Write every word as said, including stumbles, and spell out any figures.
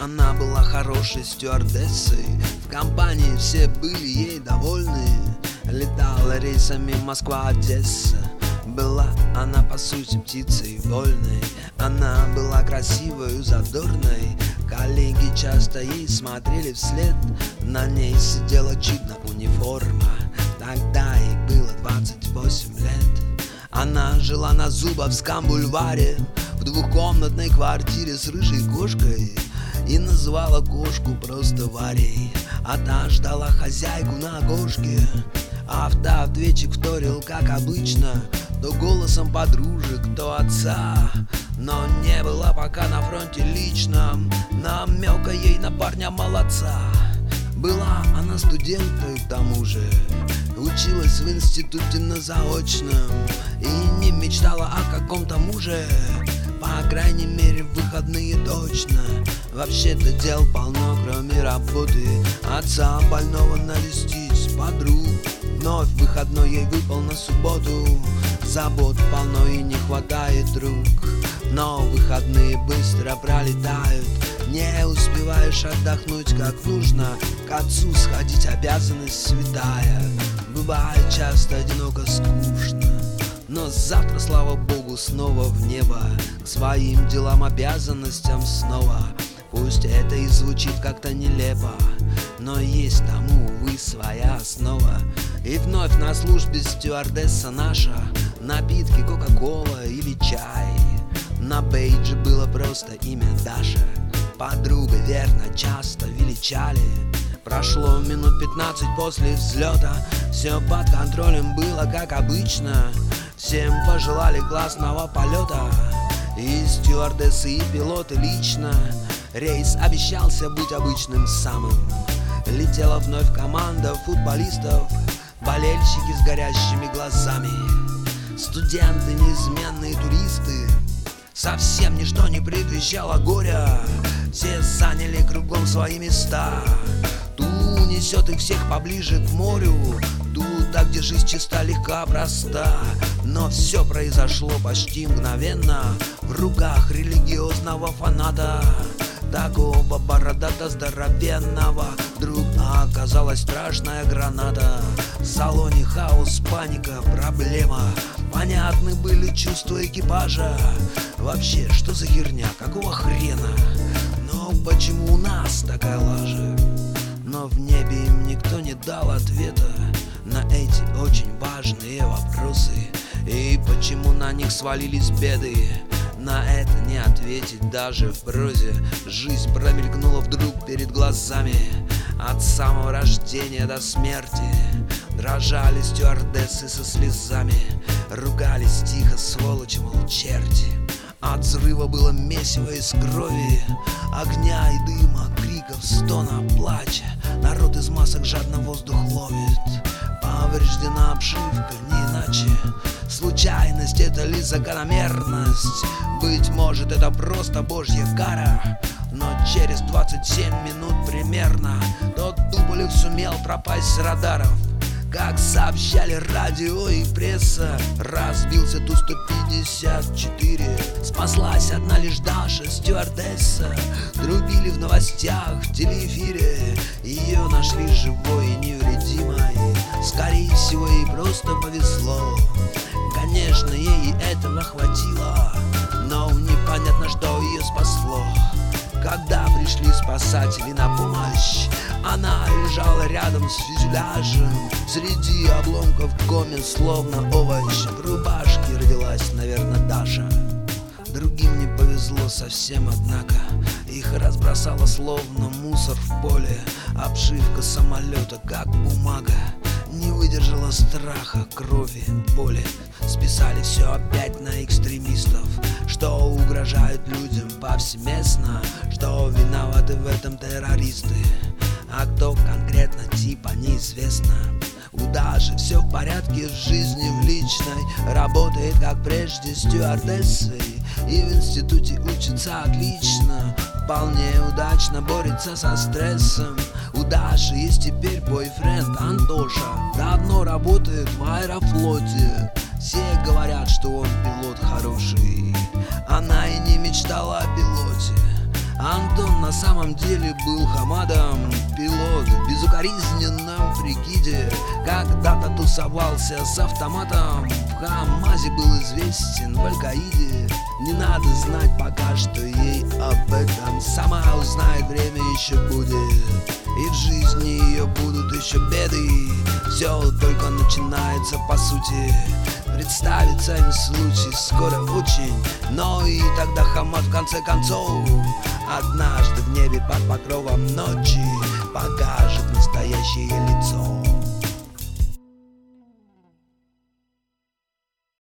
Она была хорошей стюардессой, в компании все были ей довольны. Летала рейсами Москва-Одесса, была она по сути птицей вольной. Она была красивой, задорной, коллеги часто ей смотрели вслед. На ней сидела чудно униформа, тогда ей было двадцать восемь лет. Она жила на Зубовском бульваре, в двухкомнатной квартире с рыжей кошкой, и назвала кошку просто Варей. А та ждала хозяйку на окошке, а автоответчик вторил, как обычно, то голосом подружек, то отца. Но не было пока на фронте лично намека ей на парня молодца. Была она студенткой к тому же, училась в институте на заочном и не мечтала о каком-то муже, по крайней мере в выходные точно. Вообще-то дел полно, кроме работы, отца больного навестить, подруг. Вновь выходной ей выпал на субботу, забот полно и не хватает рук. Но выходные быстро пролетают, не успеваешь отдохнуть как нужно. К отцу сходить обязанность святая, бывает часто одиноко, скучно. Но завтра, слава богу, снова в небо, к своим делам, обязанностям снова. Пусть это и звучит как-то нелепо, но есть тому, увы, своя основа. И вновь на службе стюардесса наша, напитки кока-кола или чай. На бейдже было просто имя Даша, подруга верно часто величали. Прошло минут пятнадцать после взлета, все под контролем было как обычно. Всем пожелали классного полета, и стюардессы, и пилоты лично. Рейс обещался быть обычным самым. Летела вновь команда футболистов, болельщики с горящими глазами, студенты, неизменные туристы. Совсем ничто не предвещало горя, все заняли кругом свои места. Ту несет их всех поближе к морю, тут, так где жизнь чиста, легка, проста. Но все произошло почти мгновенно в руках религиозного фаната, такого бородато здоровенного. Вдруг оказалась страшная граната. В салоне хаос, паника, проблема. Понятны были чувства экипажа. Вообще, что за херня, какого хрена? Но почему у нас такая лажа? Но в небе им никто не дал ответа на эти очень важные вопросы. И почему на них свалились беды? На это не ответить даже в прозе. Жизнь промелькнула вдруг перед глазами, от самого рождения до смерти. Дрожали стюардессы со слезами, ругались тихо, сволочи, мол, черти. От взрыва было месиво из крови, огня и дыма, криков, стона, плача. Народ из масок жадно воздух ловит. Повреждена обшивка, не иначе. Случайность это ли закономерность? Быть может, это просто божья кара. Но через двадцать семь минут примерно тот Туполев сумел пропасть с радаров. Как сообщали радио и пресса, разбился Ту сто пятьдесят четыре. Спаслась одна лишь Даша, стюардесса. Трубили в новостях, в телеэфире. Ее нашли живой и невредимой. Скорее всего, ей просто повезло. Конечно, ей этого хватило, но непонятно, что ее спасло. Когда пришли спасатели на помощь, она лежала рядом с фюзеляжем, среди обломков комен, словно овощ. В рубашке родилась, наверное, Даша. Другим не повезло совсем, однако их разбросало словно мусор в поле. Обшивка самолета, как бумага, не выдержала страха, крови, боли. Списали все опять на экстремистов, что угрожают людям повсеместно, что виноваты в этом террористы. А кто конкретно, типа неизвестно. У Даши все в порядке с жизнью в личной, работает как прежде стюардессой и в институте учится отлично. Вполне удачно борется со стрессом. У Даши есть теперь бойфренд Антоша, давно работает в Аэрофлоте. Все говорят, что он пилот хороший, она и не мечтала о пилоте. Антон на самом деле был Хамадом, пилот в безукоризненном прикиде. Когда-то тусовался с автоматом, в ХамАЗе был известен в Аль-Каиде. Не надо знать пока что ей об этом, сама узнает, время еще будет. И в жизни ее будут еще беды, все только начинается по сути. Представится им случай скоро очень, но и тогда Хамад в конце концов однажды в небе под покровом ночи покажет настоящее лицо.